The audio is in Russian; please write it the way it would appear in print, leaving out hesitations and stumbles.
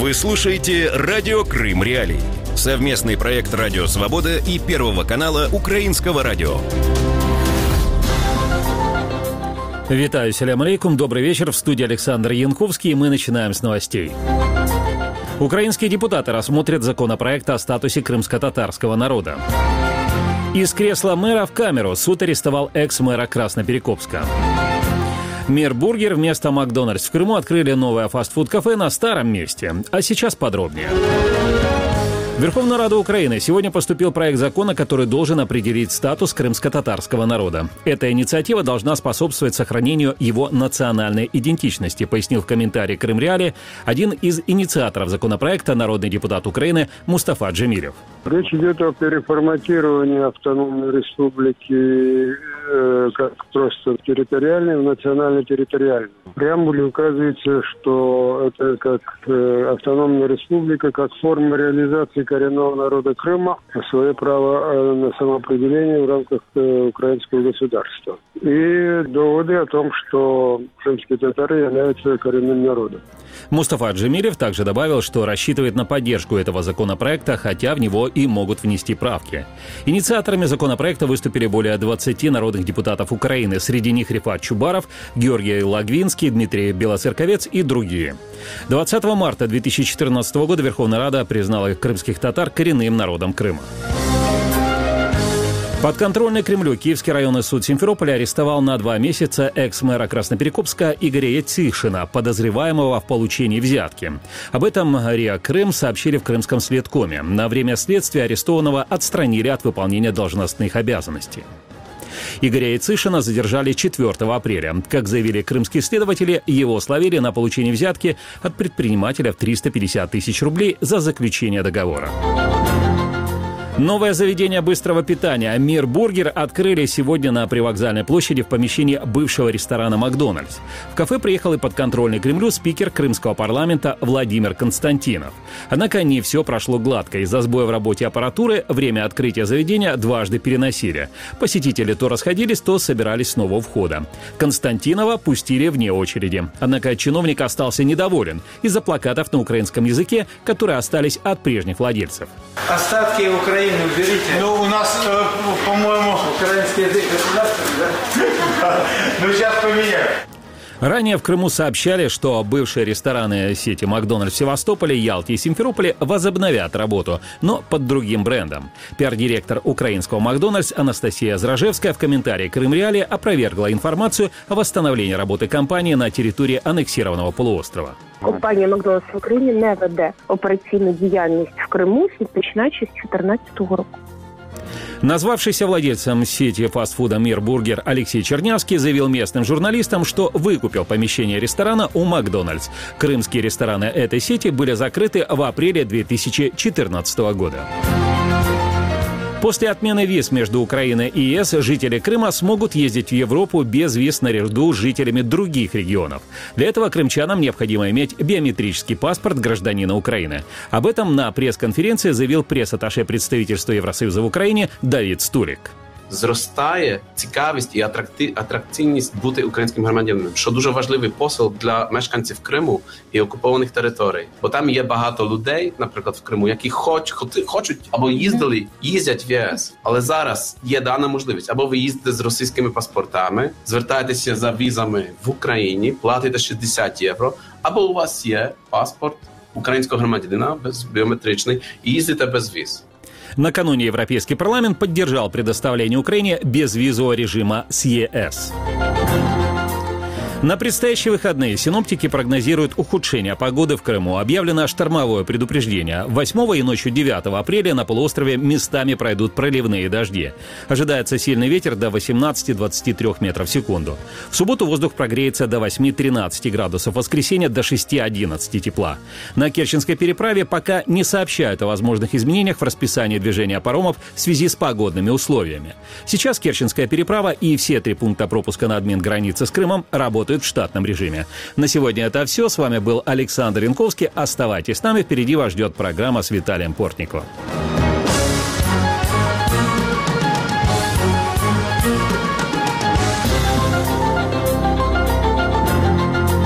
Вы слушаете «Радио Крым Реалии». Совместный проект «Радио Свобода» и Первого канала Украинского радио. Витаю, салям алейкум, добрый вечер. В студии Александр Янковский, и мы начинаем с новостей. Украинские депутаты рассмотрят законопроект о статусе крымско-татарского народа. Из кресла мэра в камеру суд арестовал экс-мэра Красноперекопска. Мир Бургер вместо Макдональдс в Крыму открыли новое фастфуд-кафе на старом месте. А сейчас подробнее. В Верховную Раду Украины сегодня поступил проект закона, который должен определить статус крымско-татарского народа. Эта инициатива должна способствовать сохранению его национальной идентичности, пояснил в комментарии Крым Реалии один из инициаторов законопроекта, народный депутат Украины Мустафа Джемилев. Речь идет о переформатировании автономной республики как просто территориальной в национально-территориальной. В преамбуле указывается, что это как автономная республика, как форма реализации коренного народа Крыма, свое право на самоопределение в рамках украинского государства. И доводы о том, что крымские татары являются коренным народом. Мустафа Джемилев также добавил, что рассчитывает на поддержку этого законопроекта, хотя в него и могут внести правки. Инициаторами законопроекта выступили более 20 народных депутатов Украины. Среди них Рифат Чубаров, Георгий Лагвинский, Дмитрий Белоцерковец и другие. 20 марта 2014 года Верховная Рада признала крымских татар коренным народом Крыма. Подконтрольный Кремлю Киевский районный суд Симферополя арестовал на 2 месяца экс-мэра Красноперекопска Игоря Яцишина, подозреваемого в получении взятки. Об этом РИА Крым сообщили в Крымском следкоме. На время следствия арестованного отстранили от выполнения должностных обязанностей. Игоря Яцишина задержали 4 апреля. Как заявили крымские следователи, его словили на получение взятки от предпринимателя в 350 тысяч рублей за заключение договора. Новое заведение быстрого питания «Мир Бургер» открыли сегодня на Привокзальной площади в помещении бывшего ресторана «Макдональдс». В кафе приехал и подконтрольный Кремлю спикер крымского парламента Владимир Константинов. Однако не все прошло гладко. Из-за сбоя в работе аппаратуры время открытия заведения дважды переносили. Посетители то расходились, то собирались снова у входа. Константинова пустили вне очереди. Однако чиновник остался недоволен из-за плакатов на украинском языке, которые остались от прежних владельцев. Остатки Украины уберите. Ну, у нас, по-моему... Украинский язык государственный, да? Ну, сейчас поменяем. Ранее в Крыму сообщали, что бывшие рестораны сети «Макдональдс» в Севастополе, Ялте и Симферополе возобновят работу, но под другим брендом. Пиар-директор украинского «Макдональдс» Анастасия Зражевская в комментарии Крым Реалии опровергла информацію о восстановлении работы компании на территории аннексированного полуострова. Компанія «Макдональдс» в Україні не веде операційну діяльність в Криму, починаючи з 2014 року. Назвавшийся владельцем сети фастфуда «Мир Бургер» Алексей Чернявский заявил местным журналистам, что выкупил помещение ресторана у «Макдональдс». Крымские рестораны этой сети были закрыты в апреле 2014 года. После отмены виз между Украиной и ЕС жители Крыма смогут ездить в Европу без виз наряду с жителями других регионов. Для этого крымчанам необходимо иметь биометрический паспорт гражданина Украины. Об этом на пресс-конференции заявил пресс-атташе представительства Евросоюза в Україні Давид Стулік. Зростає цікавість і атракційність бути українським громадянином, що дуже важливий посил для мешканців Криму і окупованих територій. Бо там є багато людей, наприклад, в Криму, які хочуть або їздять в ЄС. Але зараз є дана можливість. Або ви їздите з російськими паспортами, звертаєтеся за візами в Україні, платите 60 євро, або у вас є паспорт українського громадянина біометричний і їздите без віз. Накануне Европейский парламент поддержал предоставление Украине безвизового режима с ЕС. На предстоящие выходные синоптики прогнозируют ухудшение погоды в Крыму. Объявлено штормовое предупреждение. 8 и ночью 9 апреля на полуострове местами пройдут проливные дожди. Ожидается сильный ветер до 18-23 метров в секунду. В субботу воздух прогреется до 8-13 градусов, в воскресенье до 6-11 тепла. На Керченской переправе пока не сообщают о возможных изменениях в расписании движения паромов в связи с погодными условиями. Сейчас Керченская переправа и все 3 пункта пропуска на обмен границы с Крымом работают в штатном режиме. На сегодня это все. С вами был Александр Янковский. Оставайтесь с нами. Впереди вас ждет программа с Виталием Портниковым.